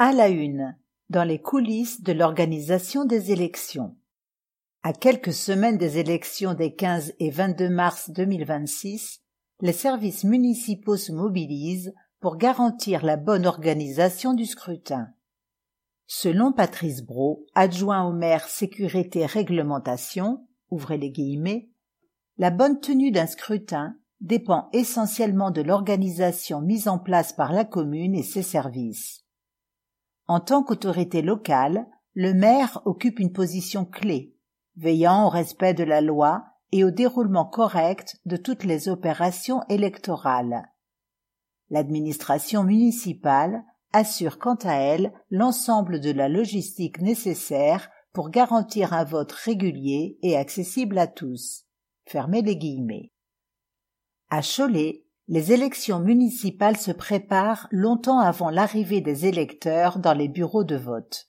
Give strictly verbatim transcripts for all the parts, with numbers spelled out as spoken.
À la une, dans les coulisses de l'organisation des élections. À quelques semaines des élections des quinze et vingt-deux mars deux mille vingt-six, les services municipaux se mobilisent pour garantir la bonne organisation du scrutin. Selon Patrice Brault, adjoint au maire sécurité réglementation, ouvrez les guillemets, la bonne tenue d'un scrutin dépend essentiellement de l'organisation mise en place par la commune et ses services. En tant qu'autorité locale, le maire occupe une position clé, veillant au respect de la loi et au déroulement correct de toutes les opérations électorales. L'administration municipale assure quant à elle l'ensemble de la logistique nécessaire pour garantir un vote régulier et accessible à tous. Fermez les guillemets. À Cholet, les élections municipales se préparent longtemps avant l'arrivée des électeurs dans les bureaux de vote.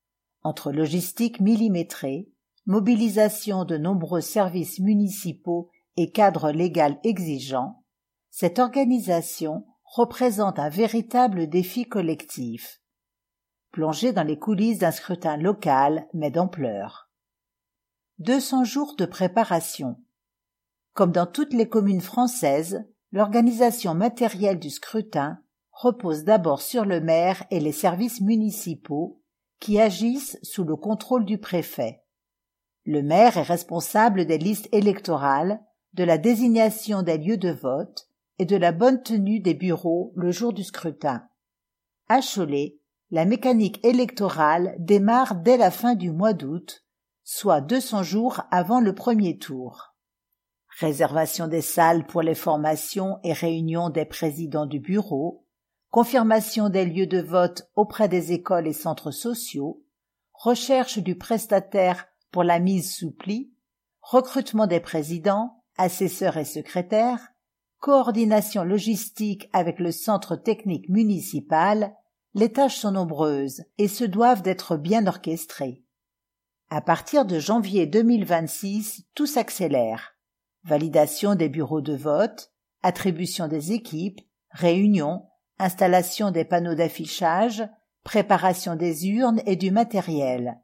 Entre logistique millimétrée, mobilisation de nombreux services municipaux et cadre légal exigeant, cette organisation représente un véritable défi collectif. Plongé dans les coulisses d'un scrutin local mais d'ampleur. deux cents jours de préparation. Comme dans toutes les communes françaises, l'organisation matérielle du scrutin repose d'abord sur le maire et les services municipaux qui agissent sous le contrôle du préfet. Le maire est responsable des listes électorales, de la désignation des lieux de vote et de la bonne tenue des bureaux le jour du scrutin. À Cholet, la mécanique électorale démarre dès la fin du mois d'août, soit deux cents jours avant le premier tour. Réservation des salles pour les formations et réunions des présidents du bureau, confirmation des lieux de vote auprès des écoles et centres sociaux, recherche du prestataire pour la mise sous pli, recrutement des présidents, assesseurs et secrétaires, coordination logistique avec le centre technique municipal, les tâches sont nombreuses et se doivent d'être bien orchestrées. À partir de janvier deux mille vingt-six, tout s'accélère. Validation des bureaux de vote, attribution des équipes, réunions, installation des panneaux d'affichage, préparation des urnes et du matériel.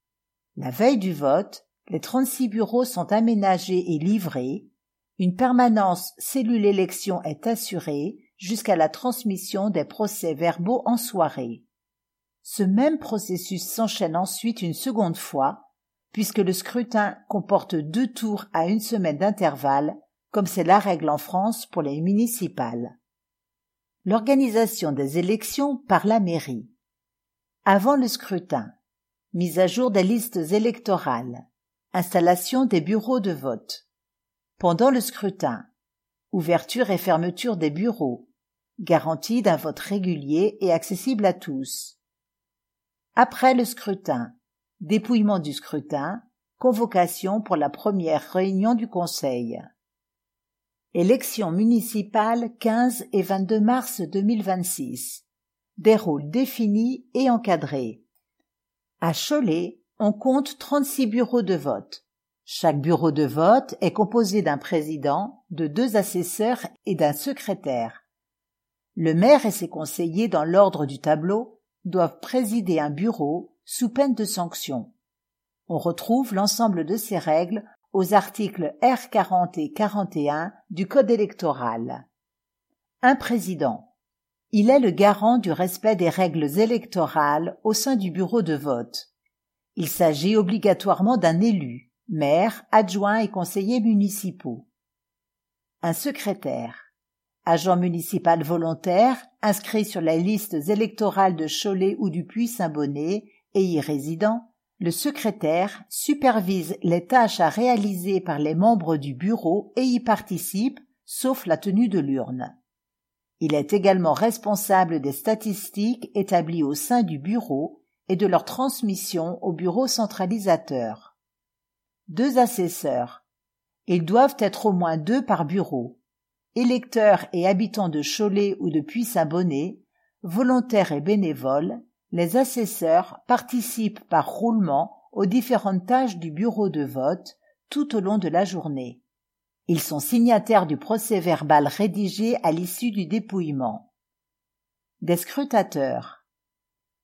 La veille du vote, les trente-six bureaux sont aménagés et livrés. Une permanence cellule élection est assurée jusqu'à la transmission des procès-verbaux en soirée. Ce même processus s'enchaîne ensuite une seconde fois, puisque le scrutin comporte deux tours à une semaine d'intervalle, comme c'est la règle en France pour les municipales. L'organisation des élections par la mairie. Avant le scrutin, mise à jour des listes électorales, installation des bureaux de vote. Pendant le scrutin, ouverture et fermeture des bureaux, garantie d'un vote régulier et accessible à tous. Après le scrutin, dépouillement du scrutin, convocation pour la première réunion du Conseil. Élections municipales quinze et vingt-deux mars deux mille vingt-six. Des rôles définis et encadrés. À Cholet, on compte trente-six bureaux de vote. Chaque bureau de vote est composé d'un président, de deux assesseurs et d'un secrétaire. Le maire et ses conseillers dans l'ordre du tableau doivent présider un bureau sous peine de sanction. On retrouve l'ensemble de ces règles aux articles R quarante et quarante et un du Code électoral. Un président. Il est le garant du respect des règles électorales au sein du bureau de vote. Il s'agit obligatoirement d'un élu, maire, adjoint et conseillers municipaux. Un secrétaire. Agent municipal volontaire, inscrit sur les listes électorales de Cholet ou du Puy-Saint-Bonnet et y résidant, le secrétaire supervise les tâches à réaliser par les membres du bureau et y participe, sauf la tenue de l'urne. Il est également responsable des statistiques établies au sein du bureau et de leur transmission au bureau centralisateur. Deux assesseurs. Ils doivent être au moins deux par bureau. Électeurs et habitants de Cholet ou de Puy-Saint-Bonnet, volontaires et bénévoles, les assesseurs participent par roulement aux différentes tâches du bureau de vote tout au long de la journée. Ils sont signataires du procès-verbal rédigé à l'issue du dépouillement. Des scrutateurs.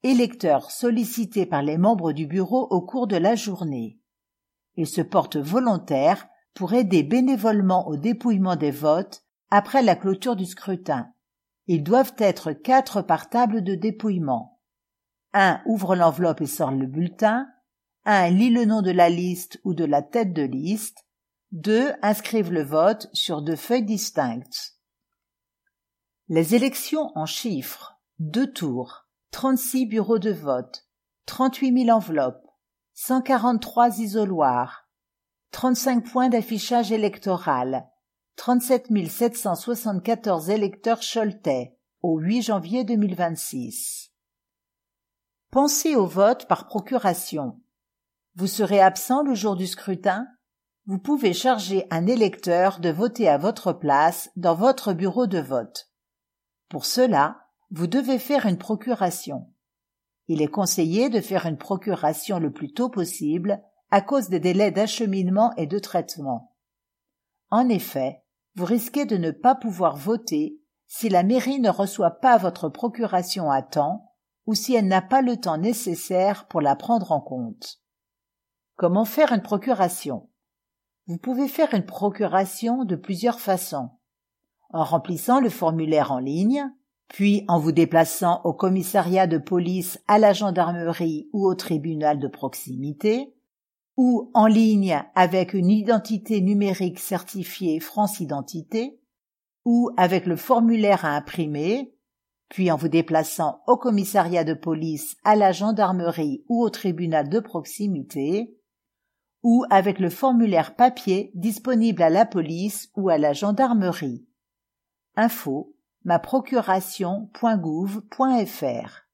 électeurs sollicités par les membres du bureau au cours de la journée. Ils se portent volontaires pour aider bénévolement au dépouillement des votes après la clôture du scrutin. Ils doivent être quatre par table de dépouillement. Un ouvre l'enveloppe et sort le bulletin. Un lit le nom de la liste ou de la tête de liste. Deux inscrivent le vote sur deux feuilles distinctes. Les élections en chiffres. Deux tours. trente-six bureaux de vote. trente-huit mille enveloppes. cent quarante-trois isoloirs. trente-cinq points d'affichage électoral. trente-sept mille sept cent soixante-quatorze électeurs choletais au huit janvier deux mille vingt-six. Pensez au vote par procuration. Vous serez absent le jour du scrutin? Vous pouvez charger un électeur de voter à votre place dans votre bureau de vote. Pour cela, vous devez faire une procuration. Il est conseillé de faire une procuration le plus tôt possible à cause des délais d'acheminement et de traitement. En effet, vous risquez de ne pas pouvoir voter si la mairie ne reçoit pas votre procuration à temps ou si elle n'a pas le temps nécessaire pour la prendre en compte. Comment faire une procuration? Vous pouvez faire une procuration de plusieurs façons. En remplissant le formulaire en ligne, puis en vous déplaçant au commissariat de police, à la gendarmerie ou au tribunal de proximité, ou en ligne avec une identité numérique certifiée France Identité, ou avec le formulaire à imprimer, puis en vous déplaçant au commissariat de police, à la gendarmerie ou au tribunal de proximité, ou avec le formulaire papier disponible à la police ou à la gendarmerie. Info ma procuration point gouv point f r